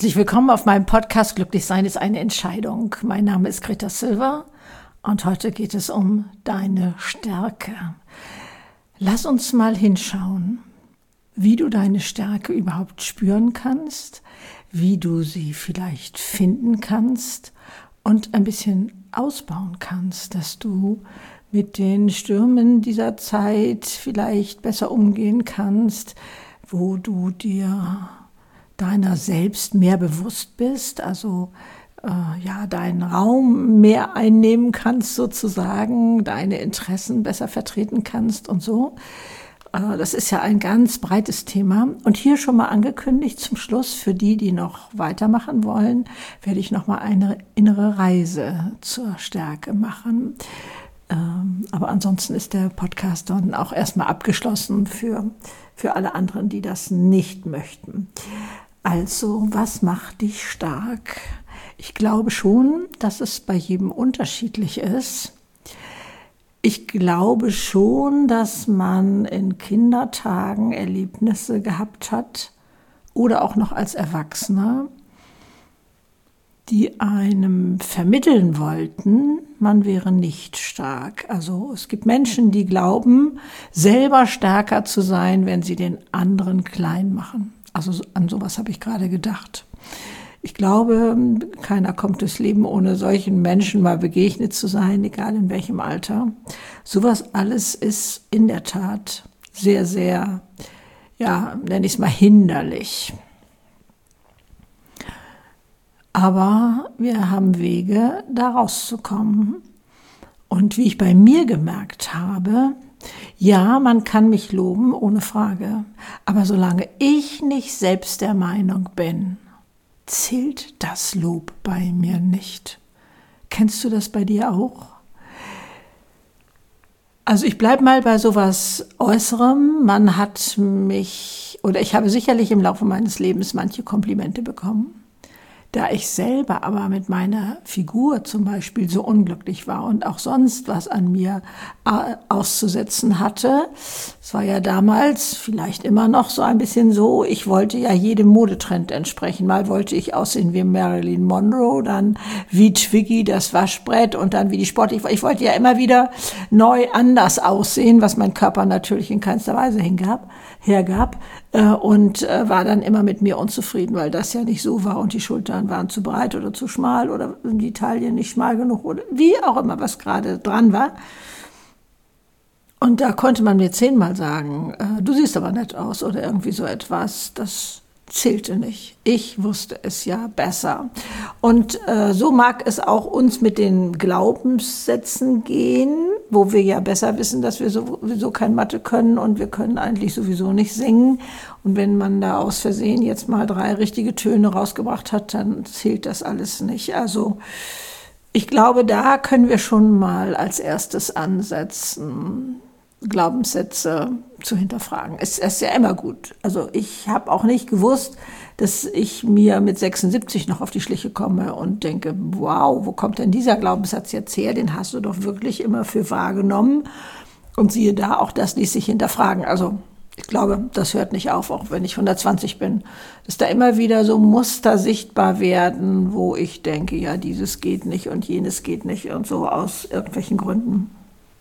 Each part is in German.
Herzlich willkommen auf meinem Podcast Glücklich sein ist eine Entscheidung. Mein Name ist Greta Silver und heute geht es um deine Stärke. Lass uns mal hinschauen, wie du deine Stärke überhaupt spüren kannst, wie du sie vielleicht finden kannst und ein bisschen ausbauen kannst, dass du mit den Stürmen dieser Zeit vielleicht besser umgehen kannst, wo du dir deiner selbst mehr bewusst bist, also deinen Raum mehr einnehmen kannst sozusagen, deine Interessen besser vertreten kannst und so. Das ist ja ein ganz breites Thema. Und hier schon mal angekündigt zum Schluss, für die, die noch weitermachen wollen, werde ich noch mal eine innere Reise zur Stärke machen. Aber ansonsten ist der Podcast dann auch erstmal abgeschlossen für alle anderen, die das nicht möchten. Also, was macht dich stark? Ich glaube schon, dass es bei jedem unterschiedlich ist. Ich glaube schon, dass man in Kindertagen Erlebnisse gehabt hat oder auch noch als Erwachsener, die einem vermitteln wollten, man wäre nicht stark. Also es gibt Menschen, die glauben, selber stärker zu sein, wenn sie den anderen klein machen. Also an sowas habe ich gerade gedacht. Ich glaube, keiner kommt durchs Leben, ohne solchen Menschen mal begegnet zu sein, egal in welchem Alter. Sowas alles ist in der Tat sehr, sehr, nenne ich es mal, hinderlich. Aber wir haben Wege, da rauszukommen. Und wie ich bei mir gemerkt habe, ja, man kann mich loben, ohne Frage. Aber solange ich nicht selbst der Meinung bin, zählt das Lob bei mir nicht. Kennst du das bei dir auch? Also ich bleibe mal bei sowas Äußerem. Man hat mich, oder ich habe sicherlich im Laufe meines Lebens manche Komplimente bekommen. Da ich selber aber mit meiner Figur zum Beispiel so unglücklich war und auch sonst was an mir auszusetzen hatte, es war ja damals vielleicht immer noch so ein bisschen so, ich wollte ja jedem Modetrend entsprechen. Mal wollte ich aussehen wie Marilyn Monroe, dann wie Twiggy, das Waschbrett und dann wie die Sport. Ich wollte ja immer wieder neu anders aussehen, was mein Körper natürlich in keinster Weise hergab. Und war dann immer mit mir unzufrieden, weil das ja nicht so war und die Schultern waren zu breit oder zu schmal oder die Taille nicht schmal genug oder wie auch immer, was gerade dran war. Und da konnte man mir 10-mal sagen, du siehst aber nett aus oder irgendwie so etwas, das zählte nicht. Ich wusste es ja besser. Und so mag es auch uns mit den Glaubenssätzen gehen, wo wir ja besser wissen, dass wir sowieso kein Mathe können und wir können eigentlich sowieso nicht singen. Und wenn man da aus Versehen jetzt mal 3 richtige Töne rausgebracht hat, dann zählt das alles nicht. Also ich glaube, da können wir schon mal als erstes ansetzen, Glaubenssätze zu hinterfragen. Es ist ja immer gut. Also ich habe auch nicht gewusst, dass ich mir mit 76 noch auf die Schliche komme und denke, wow, wo kommt denn dieser Glaubenssatz jetzt her? Den hast du doch wirklich immer für wahrgenommen. Und siehe da, auch das ließ sich hinterfragen. Also ich glaube, das hört nicht auf, auch wenn ich 120 bin, dass da immer wieder so Muster sichtbar werden, wo ich denke, ja, dieses geht nicht und jenes geht nicht und so aus irgendwelchen Gründen.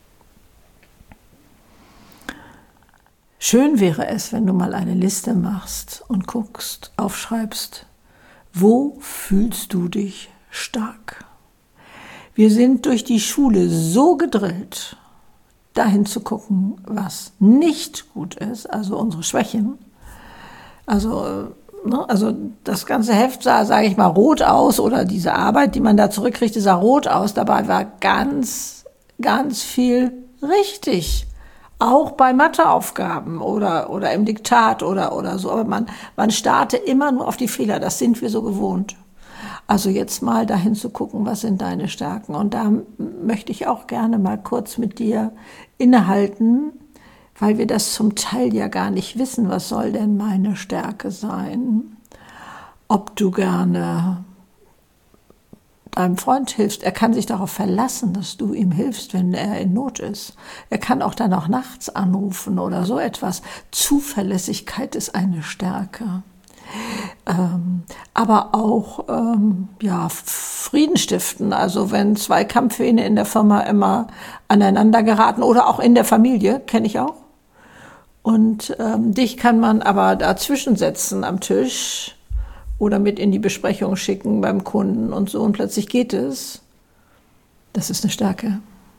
Schön wäre es, wenn du mal eine Liste machst und guckst, aufschreibst, wo fühlst du dich stark? Wir sind durch die Schule so gedrillt, dahin zu gucken, was nicht gut ist, also unsere Schwächen. Also das ganze Heft sah, sage ich mal, rot aus oder diese Arbeit, die man da zurückkriegte, sah rot aus. Dabei war ganz, ganz viel richtig. Auch bei Matheaufgaben oder im Diktat oder so. Aber man starrte immer nur auf die Fehler. Das sind wir so gewohnt. Also jetzt mal dahin zu gucken, was sind deine Stärken. Und da möchte ich auch gerne mal kurz mit dir innehalten, weil wir das zum Teil ja gar nicht wissen. Was soll denn meine Stärke sein? Ob du gerne deinem Freund hilfst, er kann sich darauf verlassen, dass du ihm hilfst, wenn er in Not ist. Er kann auch dann auch nachts anrufen oder so etwas. Zuverlässigkeit ist eine Stärke. Aber auch Frieden stiften. Also wenn zwei Kampfhähne in der Firma immer aneinander geraten oder auch in der Familie, kenne ich auch. Und dich kann man aber dazwischen setzen am Tisch oder mit in die Besprechung schicken beim Kunden und so und plötzlich geht es. Das ist eine Stärke.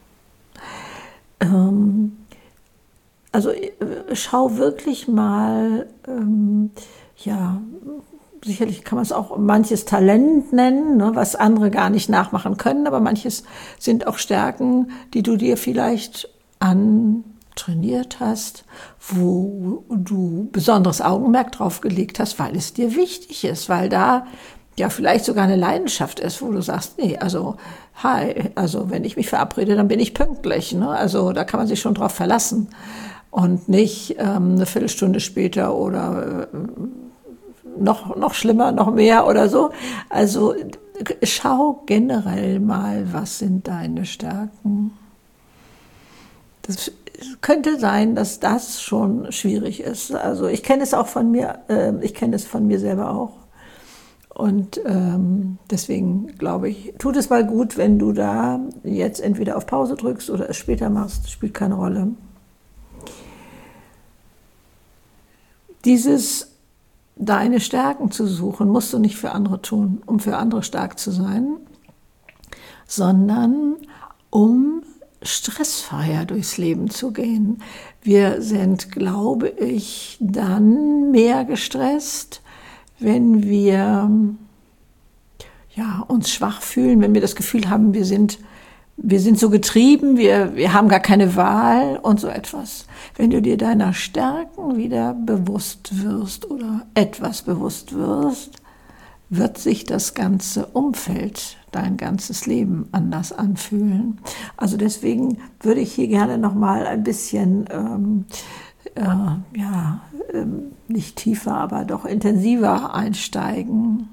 Also schau wirklich mal, sicherlich kann man es auch manches Talent nennen, ne, was andere gar nicht nachmachen können, aber manches sind auch Stärken, die du dir vielleicht antrainiert hast, wo du besonderes Augenmerk drauf gelegt hast, weil es dir wichtig ist, weil da ja vielleicht sogar eine Leidenschaft ist, wo du sagst, nee, also wenn ich mich verabrede, dann bin ich pünktlich, ne? Also da kann man sich schon drauf verlassen und nicht eine Viertelstunde später oder noch schlimmer, noch mehr oder so. Also schau generell mal, was sind deine Stärken. Das könnte sein, dass das schon schwierig ist. Also ich kenne es auch von mir, ich kenne es von mir selber auch. Und deswegen glaube ich, tut es mal gut, wenn du da jetzt entweder auf Pause drückst oder es später machst, spielt keine Rolle. Deine Stärken zu suchen, musst du nicht für andere tun, um für andere stark zu sein, sondern um stressfreier durchs Leben zu gehen. Wir sind, glaube ich, dann mehr gestresst, wenn wir uns schwach fühlen, wenn wir das Gefühl haben, wir sind so getrieben, wir haben gar keine Wahl und so etwas. Wenn du dir deiner Stärken wieder bewusst wirst oder etwas bewusst wirst, wird sich das ganze Umfeld, dein ganzes Leben anders anfühlen. Also deswegen würde ich hier gerne noch mal ein bisschen nicht tiefer, aber doch intensiver einsteigen.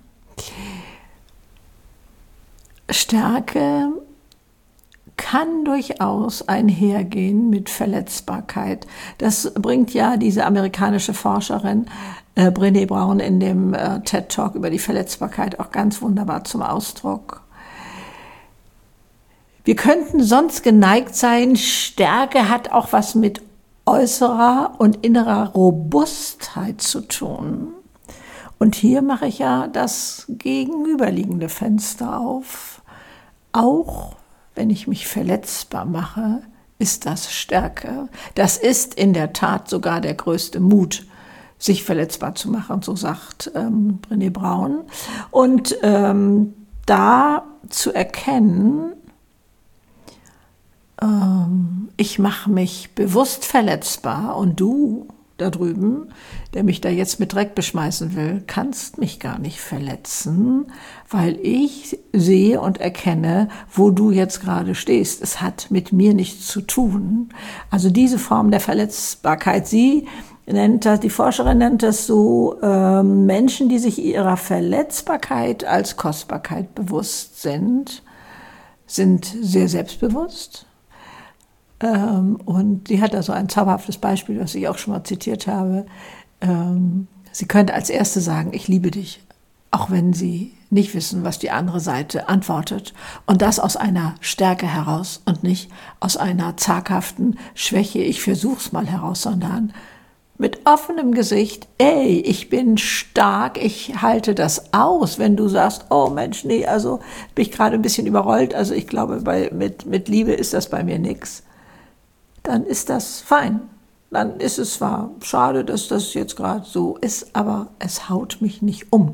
Stärke kann durchaus einhergehen mit Verletzbarkeit. Das bringt ja diese amerikanische Forscherin Brené Brown in dem TED-Talk über die Verletzbarkeit auch ganz wunderbar zum Ausdruck. Wir könnten sonst geneigt sein, Stärke hat auch was mit äußerer und innerer Robustheit zu tun. Und hier mache ich ja das gegenüberliegende Fenster auf. Auch wenn ich mich verletzbar mache, ist das Stärke. Das ist in der Tat sogar der größte Mut, sich verletzbar zu machen, so sagt Brené Brown. Und da zu erkennen, ich mache mich bewusst verletzbar und du da drüben, der mich da jetzt mit Dreck beschmeißen will, kannst mich gar nicht verletzen, weil ich sehe und erkenne, wo du jetzt gerade stehst. Es hat mit mir nichts zu tun. Also diese Form der Verletzbarkeit, die Forscherin nennt das so, Menschen, die sich ihrer Verletzbarkeit als Kostbarkeit bewusst sind sehr selbstbewusst. Und sie hat da so ein zauberhaftes Beispiel, das ich auch schon mal zitiert habe. Sie könnte als Erste sagen, ich liebe dich, auch wenn sie nicht wissen, was die andere Seite antwortet. Und das aus einer Stärke heraus und nicht aus einer zaghaften Schwäche, ich versuch's mal heraus, sondern mit offenem Gesicht, ey, ich bin stark, ich halte das aus, wenn du sagst, oh Mensch, nee, also bin ich gerade ein bisschen überrollt, also ich glaube, mit Liebe ist das bei mir nix. Dann ist das fein. Dann ist es zwar schade, dass das jetzt gerade so ist, aber es haut mich nicht um.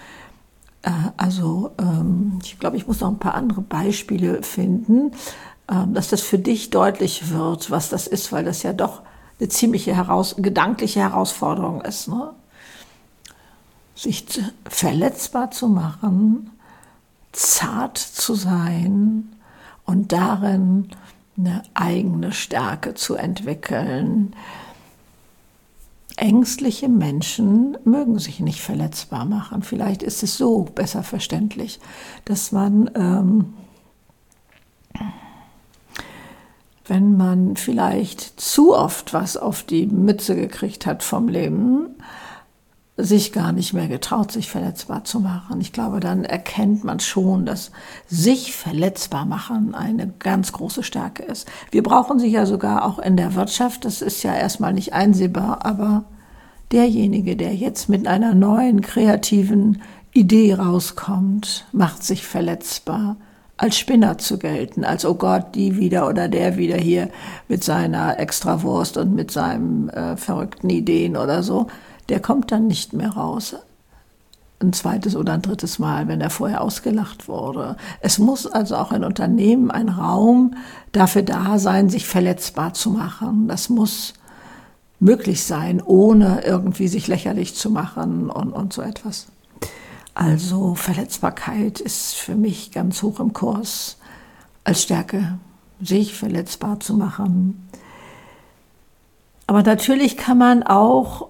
Ich glaube, ich muss noch ein paar andere Beispiele finden, dass das für dich deutlich wird, was das ist, weil das ja doch eine ziemliche gedankliche Herausforderung ist, ne? Sich verletzbar zu machen, zart zu sein und darin eine eigene Stärke zu entwickeln. Ängstliche Menschen mögen sich nicht verletzbar machen. Vielleicht ist es so besser verständlich, dass man, wenn man vielleicht zu oft was auf die Mütze gekriegt hat vom Leben, sich gar nicht mehr getraut, sich verletzbar zu machen. Ich glaube, dann erkennt man schon, dass sich verletzbar machen eine ganz große Stärke ist. Wir brauchen sie ja sogar auch in der Wirtschaft. Das ist ja erstmal nicht einsehbar, aber derjenige, der jetzt mit einer neuen kreativen Idee rauskommt, macht sich verletzbar, als Spinner zu gelten, als oh Gott, die wieder oder der wieder hier mit seiner Extrawurst und mit seinen verrückten Ideen oder so, der kommt dann nicht mehr raus. Ein zweites oder ein drittes Mal, wenn er vorher ausgelacht wurde. Es muss also auch in Unternehmen ein Raum dafür da sein, sich verletzbar zu machen. Das muss möglich sein, ohne irgendwie sich lächerlich zu machen und so etwas. Also Verletzbarkeit ist für mich ganz hoch im Kurs als Stärke, sich verletzbar zu machen. Aber natürlich kann man auch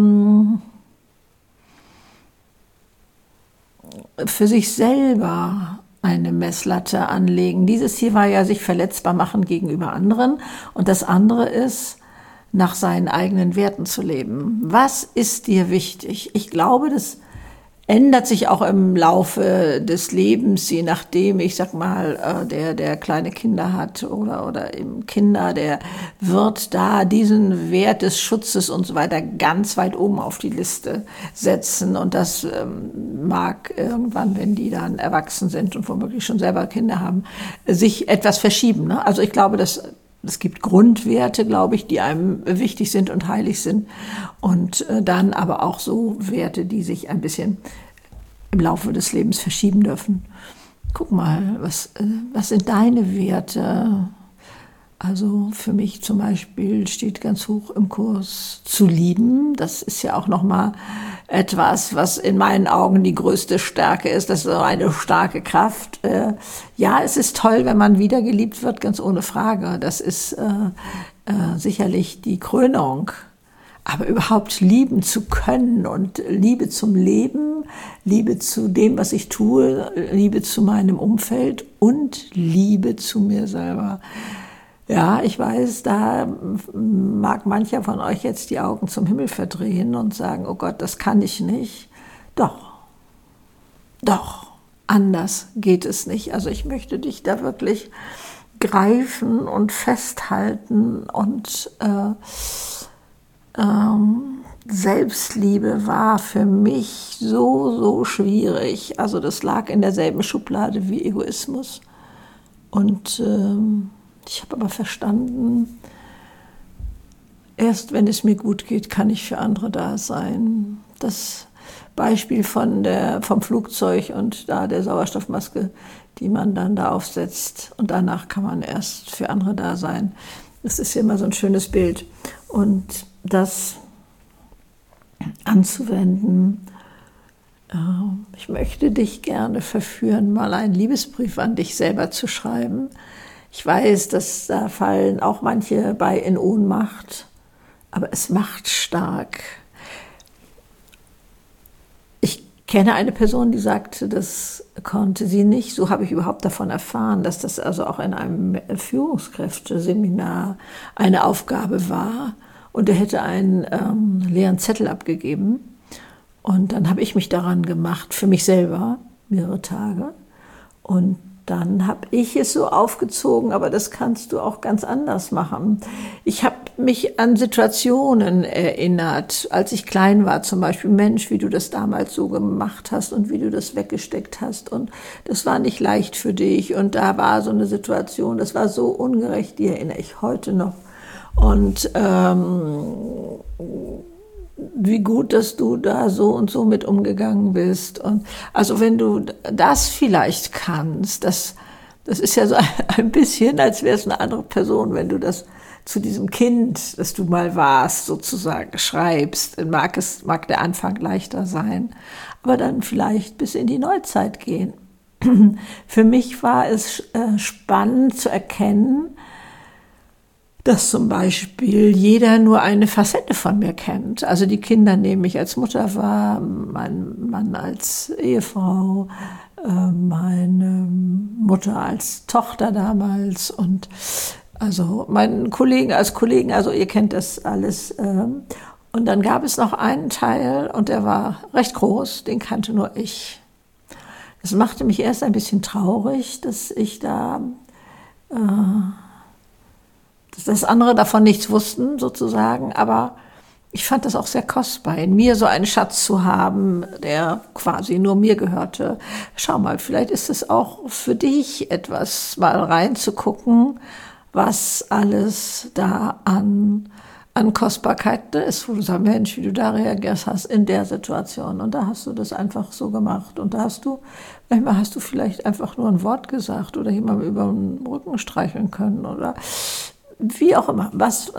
für sich selber eine Messlatte anlegen. Dieses hier war ja sich verletzbar machen gegenüber anderen und das andere ist, nach seinen eigenen Werten zu leben. Was ist dir wichtig? Ich glaube, das ändert sich auch im Laufe des Lebens, je nachdem, ich sag mal, der kleine Kinder hat oder eben Kinder, der wird da diesen Wert des Schutzes und so weiter ganz weit oben auf die Liste setzen. Und das mag irgendwann, wenn die dann erwachsen sind und womöglich schon selber Kinder haben, sich etwas verschieben. Ne? Also ich glaube, es gibt Grundwerte, glaube ich, die einem wichtig sind und heilig sind. Und dann aber auch so Werte, die sich ein bisschen im Laufe des Lebens verschieben dürfen. Guck mal, was sind deine Werte? Also für mich zum Beispiel steht ganz hoch im Kurs zu lieben. Das ist ja auch nochmal etwas, was in meinen Augen die größte Stärke ist. Das ist so eine starke Kraft. Ja, es ist toll, wenn man wieder geliebt wird, ganz ohne Frage. Das ist sicherlich die Krönung. Aber überhaupt lieben zu können und Liebe zum Leben, Liebe zu dem, was ich tue, Liebe zu meinem Umfeld und Liebe zu mir selber. Ja, ich weiß, da mag mancher von euch jetzt die Augen zum Himmel verdrehen und sagen, oh Gott, das kann ich nicht. Doch, anders geht es nicht. Also ich möchte dich da wirklich greifen und festhalten und Selbstliebe war für mich so schwierig. Also das lag in derselben Schublade wie Egoismus. Und ich habe aber verstanden, erst wenn es mir gut geht, kann ich für andere da sein. Das Beispiel vom Flugzeug und da der Sauerstoffmaske, die man dann da aufsetzt und danach kann man erst für andere da sein. Das ist ja immer so ein schönes Bild. Und das anzuwenden, ich möchte dich gerne verführen, mal einen Liebesbrief an dich selber zu schreiben. Ich weiß, dass da fallen auch manche bei in Ohnmacht, aber es macht stark. Ich kenne eine Person, die sagte, das konnte sie nicht. So habe ich überhaupt davon erfahren, dass das also auch in einem Führungskräfteseminar eine Aufgabe war. Und er hätte einen leeren Zettel abgegeben. Und dann habe ich mich daran gemacht, für mich selber, mehrere Tage. Und dann habe ich es so aufgezogen, aber das kannst du auch ganz anders machen. Ich habe mich an Situationen erinnert, als ich klein war, zum Beispiel, Mensch, wie du das damals so gemacht hast und wie du das weggesteckt hast. Und das war nicht leicht für dich. Und da war so eine Situation, das war so ungerecht, die erinnere ich heute noch. Und wie gut, dass du da so und so mit umgegangen bist. Und also wenn du das vielleicht kannst, das ist ja so ein bisschen, als wäre es eine andere Person, wenn du das zu diesem Kind, das du mal warst, sozusagen schreibst, mag der Anfang leichter sein, aber dann vielleicht bis in die Neuzeit gehen. Für mich war es spannend zu erkennen, dass zum Beispiel jeder nur eine Facette von mir kennt. Also die Kinder nehmen mich als Mutter wahr, mein Mann als Ehefrau, meine Mutter als Tochter damals und also meinen Kollegen als Kollegen, also ihr kennt das alles. Und dann gab es noch einen Teil, und der war recht groß, den kannte nur ich. Es machte mich erst ein bisschen traurig, dass dass andere davon nichts wussten, sozusagen, aber ich fand das auch sehr kostbar, in mir so einen Schatz zu haben, der quasi nur mir gehörte. Schau mal, vielleicht ist es auch für dich etwas, mal reinzugucken, was alles da an Kostbarkeit ist, wo du sagst, Mensch, wie du da reagierst hast in der Situation. Und da hast du das einfach so gemacht. Und manchmal hast du vielleicht einfach nur ein Wort gesagt oder jemandem über den Rücken streicheln können oder wie auch immer. Was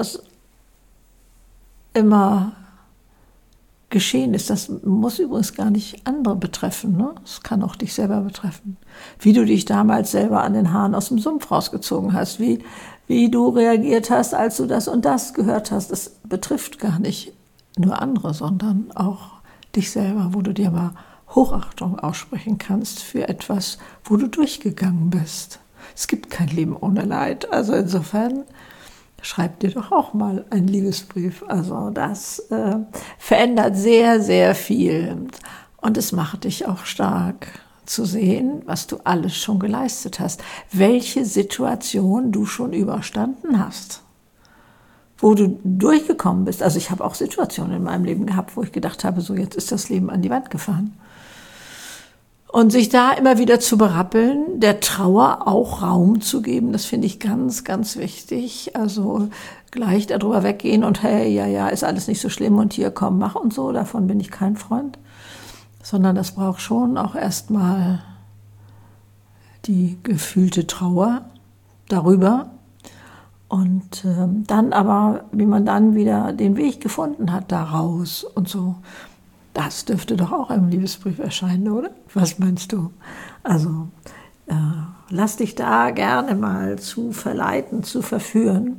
immer geschehen ist, das muss übrigens gar nicht andere betreffen, ne? Das kann auch dich selber betreffen. Wie du dich damals selber an den Haaren aus dem Sumpf rausgezogen hast, wie du reagiert hast, als du das und das gehört hast, das betrifft gar nicht nur andere, sondern auch dich selber, wo du dir mal Hochachtung aussprechen kannst für etwas, wo du durchgegangen bist. Es gibt kein Leben ohne Leid. Also insofern schreib dir doch auch mal einen Liebesbrief. Also das verändert sehr, sehr viel. Und es macht dich auch stark zu sehen, was du alles schon geleistet hast. Welche Situation du schon überstanden hast. Wo du durchgekommen bist. Also ich habe auch Situationen in meinem Leben gehabt, wo ich gedacht habe, so jetzt ist das Leben an die Wand gefahren. Und sich da immer wieder zu berappeln, der Trauer auch Raum zu geben, das finde ich ganz, ganz wichtig. Also gleich darüber weggehen und hey, ja, ist alles nicht so schlimm und hier, komm, mach und so, davon bin ich kein Freund. Sondern das braucht schon auch erstmal die gefühlte Trauer darüber. Und dann aber, wie man dann wieder den Weg gefunden hat daraus und so. Das dürfte doch auch im Liebesbrief erscheinen, oder? Was meinst du? Also lass dich da gerne mal zu verleiten, zu verführen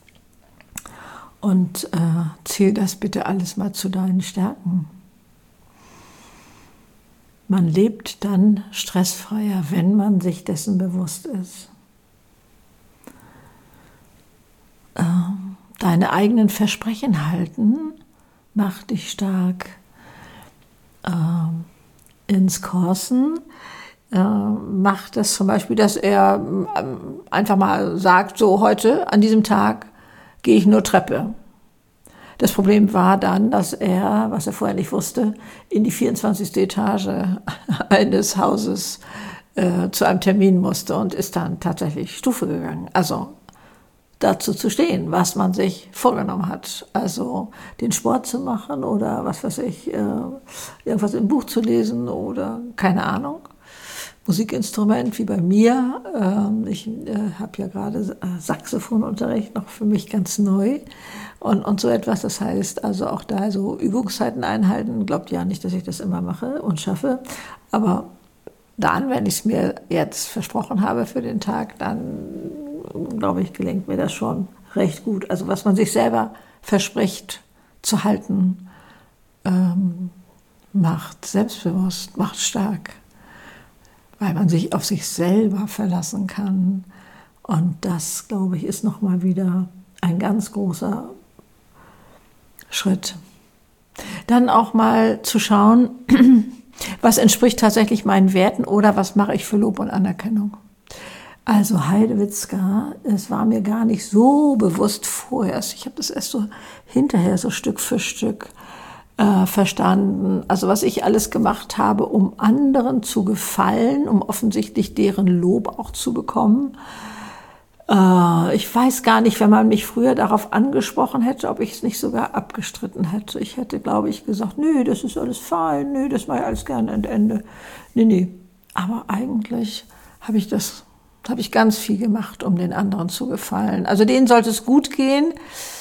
und zähl das bitte alles mal zu deinen Stärken. Man lebt dann stressfreier, wenn man sich dessen bewusst ist. Deine eigenen Versprechen halten macht dich stark. Ins Corson macht das zum Beispiel, dass er einfach mal sagt, so heute, an diesem Tag gehe ich nur Treppe. Das Problem war dann, dass er, was er vorher nicht wusste, in die 24. Etage eines Hauses zu einem Termin musste und ist dann tatsächlich Stufe gegangen. Also dazu zu stehen, was man sich vorgenommen hat. Also den Sport zu machen oder was weiß ich, irgendwas im Buch zu lesen oder keine Ahnung. Musikinstrument wie bei mir. Ich habe ja gerade Saxophonunterricht, noch für mich ganz neu und so etwas. Das heißt also auch da so Übungszeiten einhalten. Glaubt ja nicht, dass ich das immer mache und schaffe, aber dann, wenn ich es mir jetzt versprochen habe für den Tag, dann glaube ich, gelingt mir das schon recht gut. Also was man sich selber verspricht zu halten, macht selbstbewusst, macht stark, weil man sich auf sich selber verlassen kann. Und das, glaube ich, ist nochmal wieder ein ganz großer Schritt. Dann auch mal zu schauen, was entspricht tatsächlich meinen Werten oder was mache ich für Lob und Anerkennung. Also Heidewitzka, es war mir gar nicht so bewusst vorher. Ich habe das erst so hinterher so Stück für Stück verstanden. Also was ich alles gemacht habe, um anderen zu gefallen, um offensichtlich deren Lob auch zu bekommen. Ich weiß gar nicht, wenn man mich früher darauf angesprochen hätte, ob ich es nicht sogar abgestritten hätte. Ich hätte, glaube ich, gesagt, nö, das ist alles fein, nö, das mache ich alles gerne am Ende. Nee. Aber eigentlich habe ich ganz viel gemacht, um den anderen zu gefallen. Also denen sollte es gut gehen.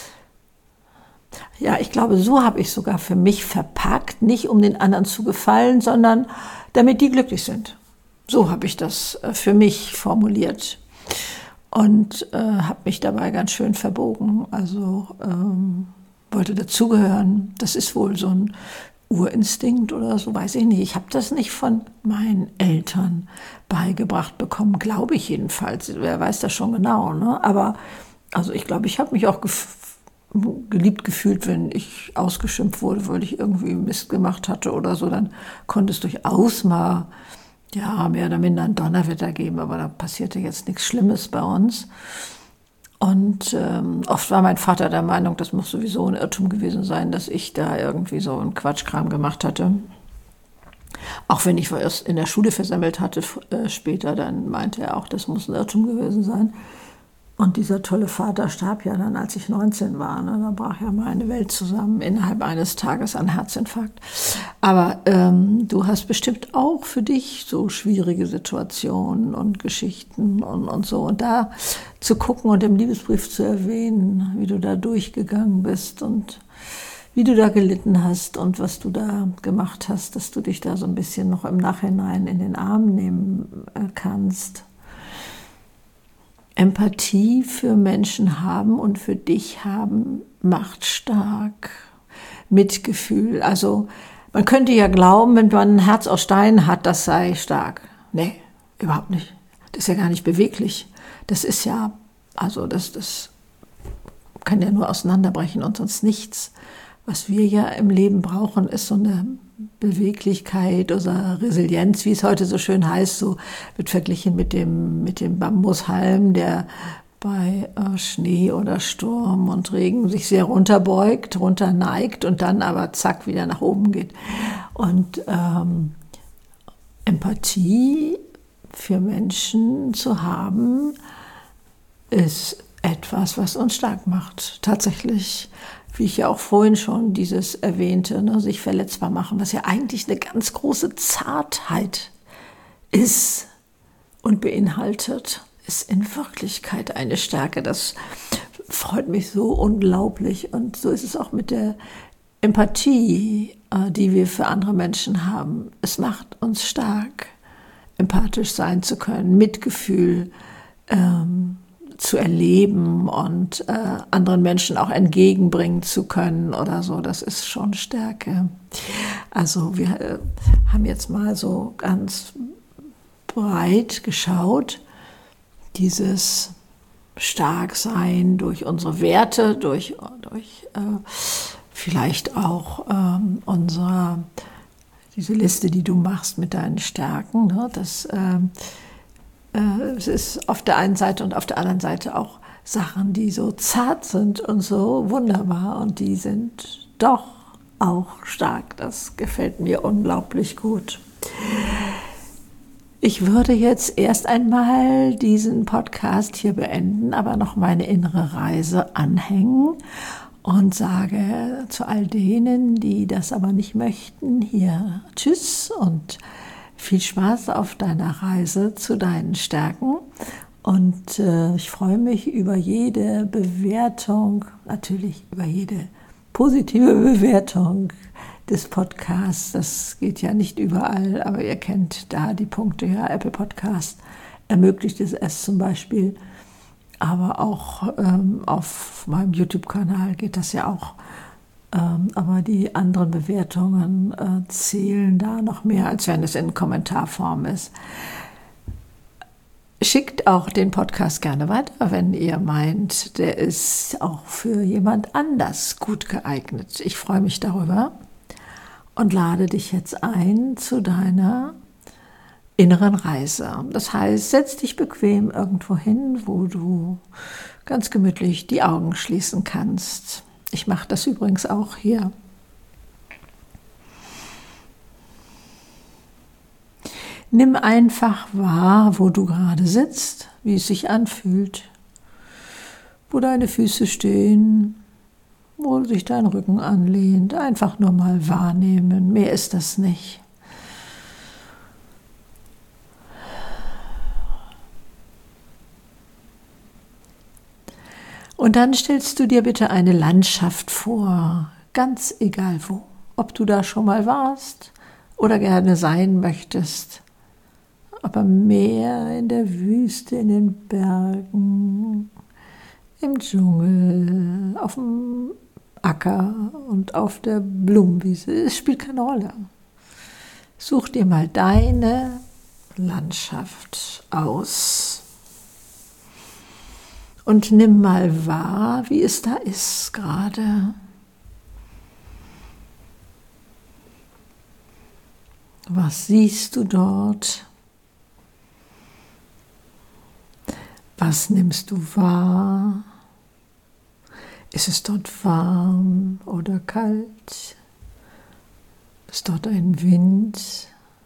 Ja, ich glaube, so habe ich sogar für mich verpackt, nicht um den anderen zu gefallen, sondern damit die glücklich sind. So habe ich das für mich formuliert und habe mich dabei ganz schön verbogen. Also wollte dazugehören. Das ist wohl so ein Urinstinkt oder so, weiß ich nicht. Ich habe das nicht von meinen Eltern beigebracht bekommen, glaube ich jedenfalls. Wer weiß das schon genau, ne? Aber also ich glaube, ich habe mich auch geliebt gefühlt, wenn ich ausgeschimpft wurde, weil ich irgendwie Mist gemacht hatte oder so. Dann konnte es durchaus mal mehr oder minder ein Donnerwetter geben, aber da passierte jetzt nichts Schlimmes bei uns. Und oft war mein Vater der Meinung, das muss sowieso ein Irrtum gewesen sein, dass ich da irgendwie so einen Quatschkram gemacht hatte. Auch wenn ich erst in der Schule versemmelt hatte, später, dann meinte er auch, das muss ein Irrtum gewesen sein. Und dieser tolle Vater starb ja dann, als ich 19 war. Ne? Da brach ja meine Welt zusammen, innerhalb eines Tages an Herzinfarkt. Aber du hast bestimmt auch für dich so schwierige Situationen und Geschichten und so. Und da zu gucken und im Liebesbrief zu erwähnen, wie du da durchgegangen bist und wie du da gelitten hast und was du da gemacht hast, dass du dich da so ein bisschen noch im Nachhinein in den Arm nehmen kannst. Empathie für Menschen haben und für dich haben, macht stark. Mitgefühl. Also man könnte ja glauben, wenn man ein Herz aus Stein hat, das sei stark. Nee, überhaupt nicht. Das ist ja gar nicht beweglich. Das ist ja, also das kann ja nur auseinanderbrechen und sonst nichts. Was wir ja im Leben brauchen, ist so eine Beweglichkeit oder Resilienz, wie es heute so schön heißt, so wird verglichen mit dem Bambushalm, der bei Schnee oder Sturm und Regen sich sehr runterbeugt, runterneigt und dann aber zack wieder nach oben geht. Und Empathie für Menschen zu haben, ist etwas, was uns stark macht. Tatsächlich, wie ich ja auch vorhin schon dieses erwähnte, ne, sich verletzbar machen, was ja eigentlich eine ganz große Zartheit ist und beinhaltet, ist in Wirklichkeit eine Stärke. Das freut mich so unglaublich. Und so ist es auch mit der Empathie, die wir für andere Menschen haben. Es macht uns stark, empathisch sein zu können, Mitgefühl zu erleben und anderen Menschen auch entgegenbringen zu können oder so. Das ist schon Stärke. Also wir haben jetzt mal so ganz breit geschaut, dieses Starksein durch unsere Werte, durch vielleicht auch diese Liste, die du machst mit deinen Stärken, ne? Es ist auf der einen Seite und auf der anderen Seite auch Sachen, die so zart sind und so wunderbar und die sind doch auch stark. Das gefällt mir unglaublich gut. Ich würde jetzt erst einmal diesen Podcast hier beenden, aber noch meine innere Reise anhängen und sage zu all denen, die das aber nicht möchten, hier Tschüss und viel Spaß auf deiner Reise zu deinen Stärken. Und ich freue mich über jede Bewertung, natürlich über jede positive Bewertung des Podcasts. Das geht ja nicht überall, aber ihr kennt da die Punkte. Ja, Apple Podcast ermöglicht es zum Beispiel. Aber auch auf meinem YouTube-Kanal geht das ja auch. Aber die anderen Bewertungen zählen da noch mehr, als wenn es in Kommentarform ist. Schickt auch den Podcast gerne weiter, wenn ihr meint, der ist auch für jemand anders gut geeignet. Ich freue mich darüber und lade dich jetzt ein zu deiner inneren Reise. Das heißt, setz dich bequem irgendwo hin, wo du ganz gemütlich die Augen schließen kannst. Ich mache das übrigens auch hier. Nimm einfach wahr, wo du gerade sitzt, wie es sich anfühlt, wo deine Füße stehen, wo sich dein Rücken anlehnt. Einfach nur mal wahrnehmen, mehr ist das nicht. Und dann stellst du dir bitte eine Landschaft vor, ganz egal wo. Ob du da schon mal warst oder gerne sein möchtest. Ob am Meer, in der Wüste, in den Bergen, im Dschungel, auf dem Acker und auf der Blumenwiese. Es spielt keine Rolle. Such dir mal deine Landschaft aus. Und nimm mal wahr, wie es da ist gerade. Was siehst du dort? Was nimmst du wahr? Ist es dort warm oder kalt? Ist dort ein Wind?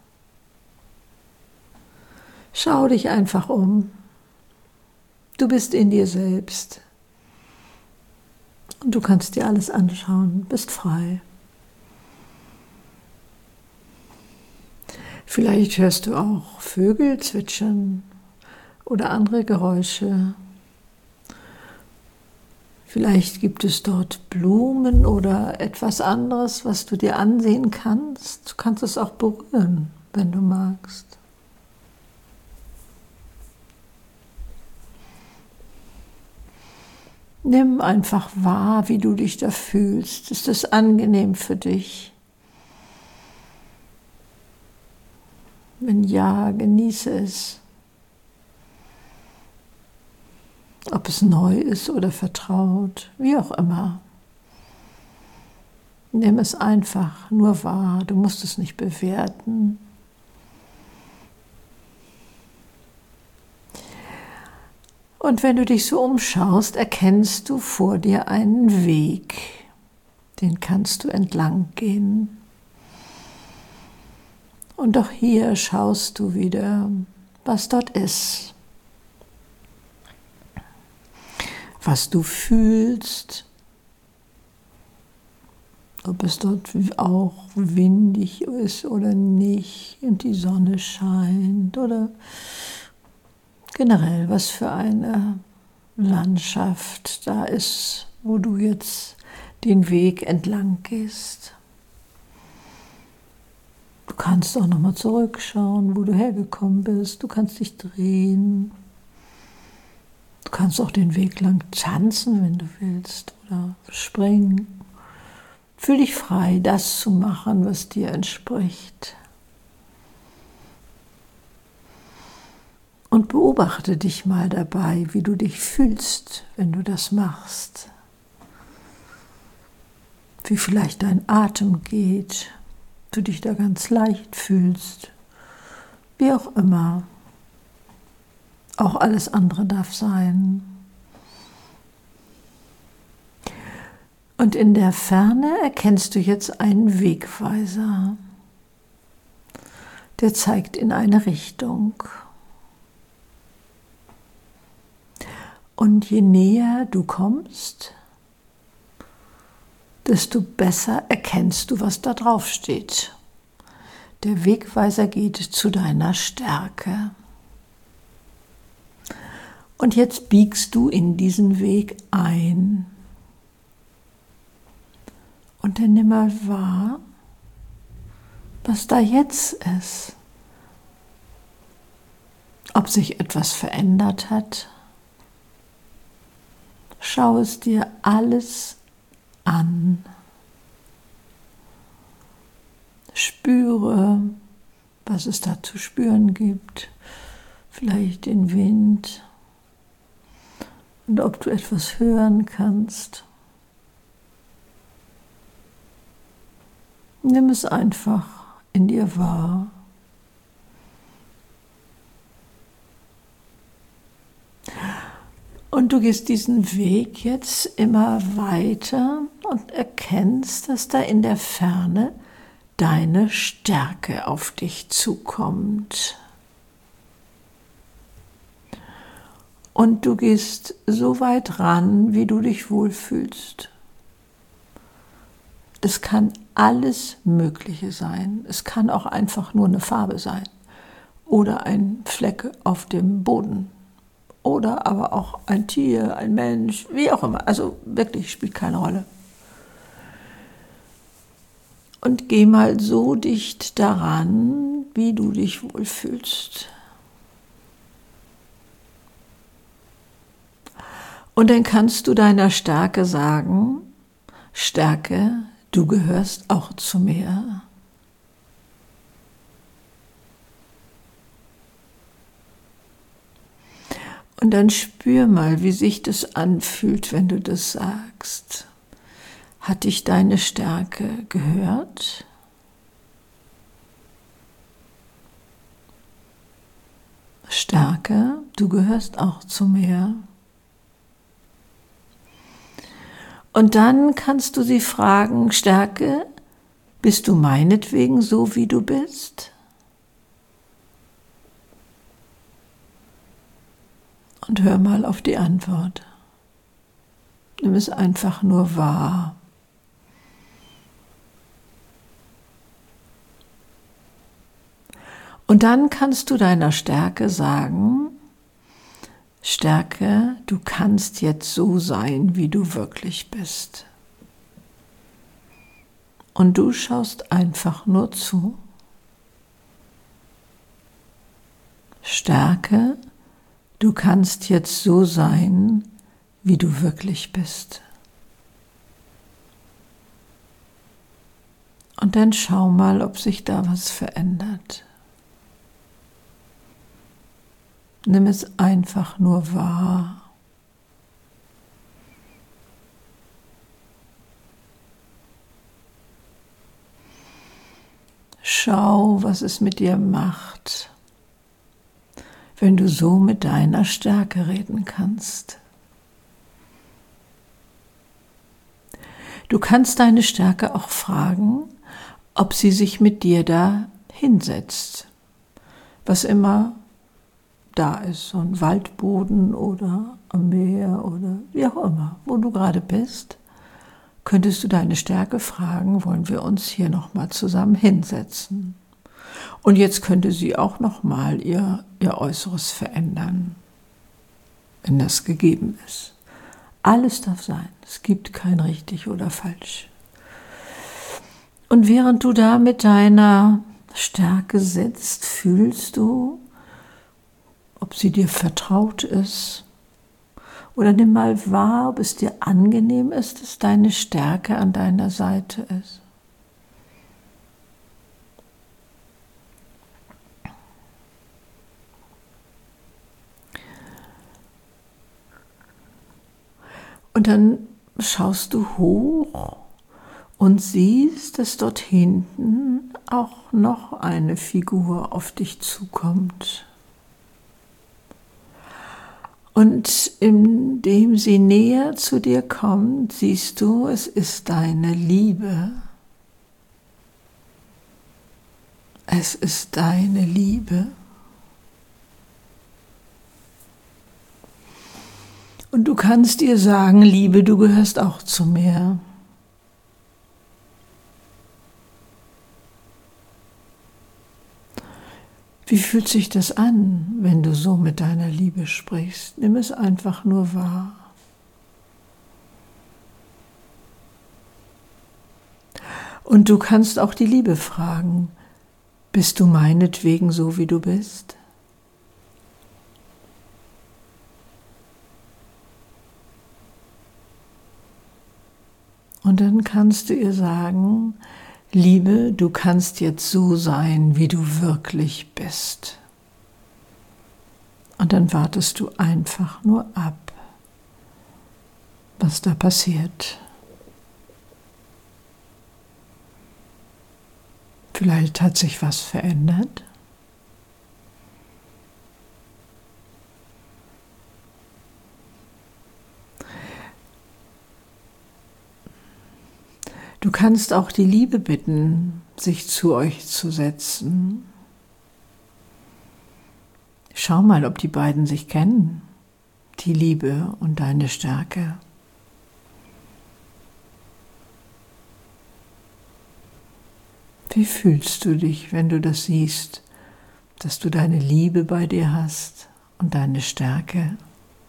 Schau dich einfach um. Du bist in dir selbst. Und du kannst dir alles anschauen, bist frei. Vielleicht hörst du auch Vögel zwitschern oder andere Geräusche. Vielleicht gibt es dort Blumen oder etwas anderes, was du dir ansehen kannst. Du kannst es auch berühren, wenn du magst. Nimm einfach wahr, wie du dich da fühlst. Ist es angenehm für dich? Wenn ja, genieße es. Ob es neu ist oder vertraut, wie auch immer. Nimm es einfach nur wahr, du musst es nicht bewerten. Und wenn du dich so umschaust, erkennst du vor dir einen Weg. Den kannst du entlang gehen. Und auch hier schaust du wieder, was dort ist. Was du fühlst, ob es dort auch windig ist oder nicht und die Sonne scheint oder generell, was für eine Landschaft da ist, wo du jetzt den Weg entlang gehst. Du kannst auch nochmal zurückschauen, wo du hergekommen bist. Du kannst dich drehen. Du kannst auch den Weg lang tanzen, wenn du willst, oder springen. Fühl dich frei, das zu machen, was dir entspricht. Und beobachte dich mal dabei, wie du dich fühlst, wenn du das machst. Wie vielleicht dein Atem geht, du dich da ganz leicht fühlst, wie auch immer. Auch alles andere darf sein. Und in der Ferne erkennst du jetzt einen Wegweiser, der zeigt in eine Richtung. Und je näher du kommst, desto besser erkennst du, was da drauf steht. Der Wegweiser geht zu deiner Stärke. Und jetzt biegst du in diesen Weg ein. Und dann nimm mal wahr, was da jetzt ist. Ob sich etwas verändert hat. Schau es dir alles an. Spüre, was es da zu spüren gibt. Vielleicht den Wind. Und ob du etwas hören kannst. Nimm es einfach in dir wahr. Und du gehst diesen Weg jetzt immer weiter und erkennst, dass da in der Ferne deine Stärke auf dich zukommt. Und du gehst so weit ran, wie du dich wohlfühlst. Es kann alles Mögliche sein. Es kann auch einfach nur eine Farbe sein oder ein Fleck auf dem Boden oder aber auch ein Tier, ein Mensch, wie auch immer. Also wirklich spielt keine Rolle. Und geh mal so dicht daran, wie du dich wohlfühlst. Und dann kannst du deiner Stärke sagen, Stärke, du gehörst auch zu mir. Und dann spür mal, wie sich das anfühlt, wenn du das sagst. Hat dich deine Stärke gehört? Stärke, du gehörst auch zu mir. Und dann kannst du sie fragen, Stärke, bist du meinetwegen so, wie du bist? Und hör mal auf die Antwort. Nimm es einfach nur wahr. Und dann kannst du deiner Stärke sagen, Stärke, du kannst jetzt so sein, wie du wirklich bist. Und du schaust einfach nur zu. Stärke, du kannst jetzt so sein, wie du wirklich bist. Und dann schau mal, ob sich da was verändert. Nimm es einfach nur wahr. Schau, was es mit dir macht, wenn du so mit deiner Stärke reden kannst. Du kannst deine Stärke auch fragen, ob sie sich mit dir da hinsetzt, was immer da ist, so ein Waldboden oder am Meer oder wie auch immer, wo du gerade bist, könntest du deine Stärke fragen, wollen wir uns hier nochmal zusammen hinsetzen. Und jetzt könnte sie auch nochmal ihr Äußeres verändern, wenn das gegeben ist. Alles darf sein, es gibt kein richtig oder falsch. Und während du da mit deiner Stärke sitzt, fühlst du, ob sie dir vertraut ist. Oder nimm mal wahr, ob es dir angenehm ist, dass deine Stärke an deiner Seite ist. Und dann schaust du hoch und siehst, dass dort hinten auch noch eine Figur auf dich zukommt. Und indem sie näher zu dir kommt, siehst du, es ist deine Liebe. Es ist deine Liebe. Und du kannst ihr sagen, Liebe, du gehörst auch zu mir. Wie fühlt sich das an, wenn du so mit deiner Liebe sprichst? Nimm es einfach nur wahr. Und du kannst auch die Liebe fragen, bist du meinetwegen so, wie du bist? Und dann kannst du ihr sagen, Liebe, du kannst jetzt so sein, wie du wirklich bist. Und dann wartest du einfach nur ab, was da passiert. Vielleicht hat sich was verändert. Du kannst auch die Liebe bitten, sich zu euch zu setzen. Schau mal, ob die beiden sich kennen, die Liebe und deine Stärke. Wie fühlst du dich, wenn du das siehst, dass du deine Liebe bei dir hast und deine Stärke?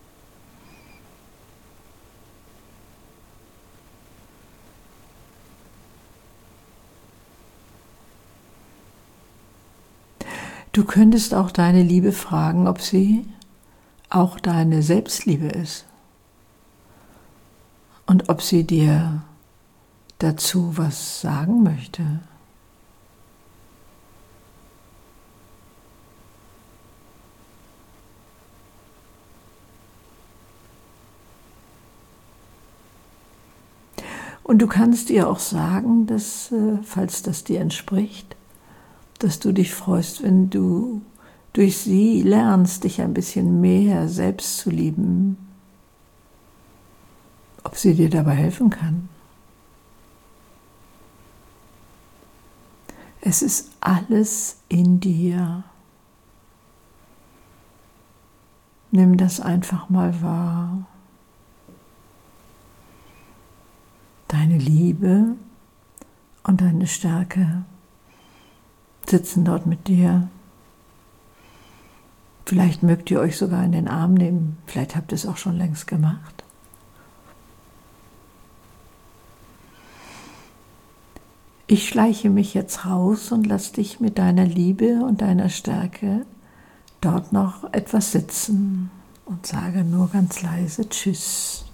Du könntest auch deine Liebe fragen, ob sie auch deine Selbstliebe ist und ob sie dir dazu was sagen möchte. Und du kannst ihr auch sagen, dass, falls das dir entspricht, dass du dich freust, wenn du durch sie lernst, dich ein bisschen mehr selbst zu lieben, ob sie dir dabei helfen kann. Es ist alles in dir. Nimm das einfach mal wahr. Deine Liebe und deine Stärke sitzen dort mit dir. Vielleicht mögt ihr euch sogar in den Arm nehmen. Vielleicht habt ihr es auch schon längst gemacht. Ich schleiche mich jetzt raus und lass dich mit deiner Liebe und deiner Stärke dort noch etwas sitzen und sage nur ganz leise Tschüss.